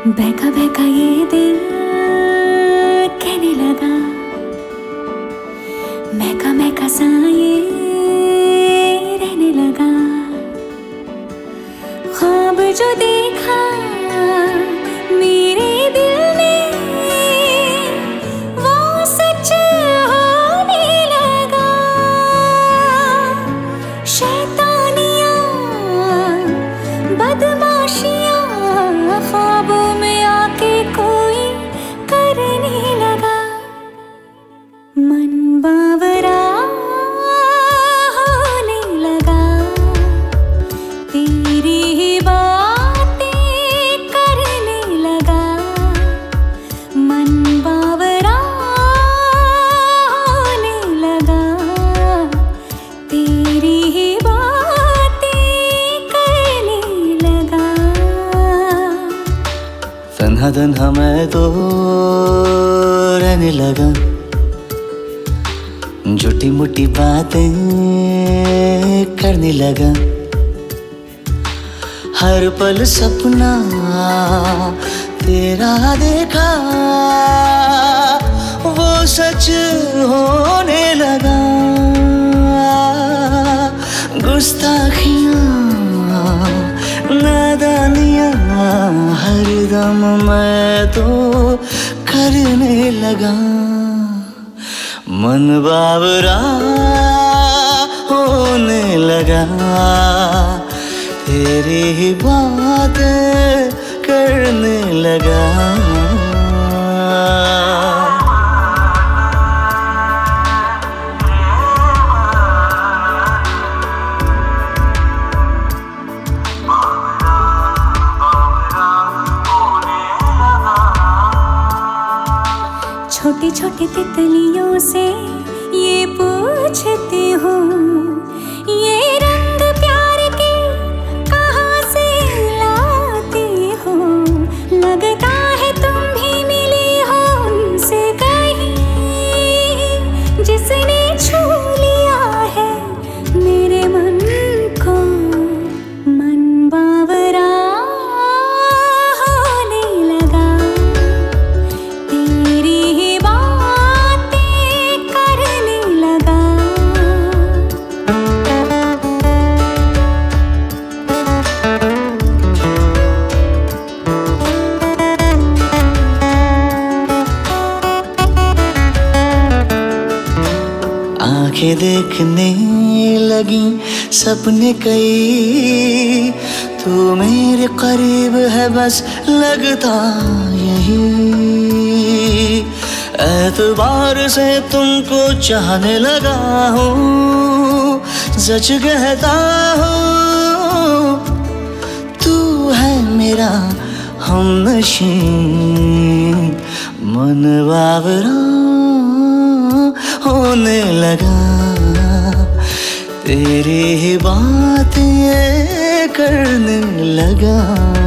बहका बहका ये दिल कहने लगा, महका महका सा ये रहने लगा। ख्वाब जो देखा मेरे दिल में वो सच होने लगा। शैतानियाँ बदमाशियाँ ख्वाबों में आके कोई करने लगा। मन बावरा होने लगा, तेरी ही बातें करने लगा। मन बावरा होने लगा, तेरी ही बातें करने लगा। तन्हा तन्हा मैं तो रहने लगा, झूठी मूठी बातें करने लगा। हर पल सपना तेरा देखा, वो सच होने लगा। गुस्ताखियाँ नादानियाँ हर दम मैं तो करने लगा। मन बावरा होने लगा, तेरी ही बातें करने लगा। छोटी छोटी तितलियों से ये पूछती हूँ, ये रंग प्यार के कहाँ से लाती हो। लगता है तुम भी मिली हो उनसे कहीं, जिसने छू लिया है मेरे मन को। मन बावरा होने लगा, तेरी ही बातें करने लगा। आंखें देखने लगी सपने कई, तू मेरे करीब है बस लगता यही। एतबार से तुमको चाहने लगा हूँ, सच कहता हूँ। तू है मेरा हमनशीं, मन बावरा होने लगा, तेरी ही बातें करने लगा।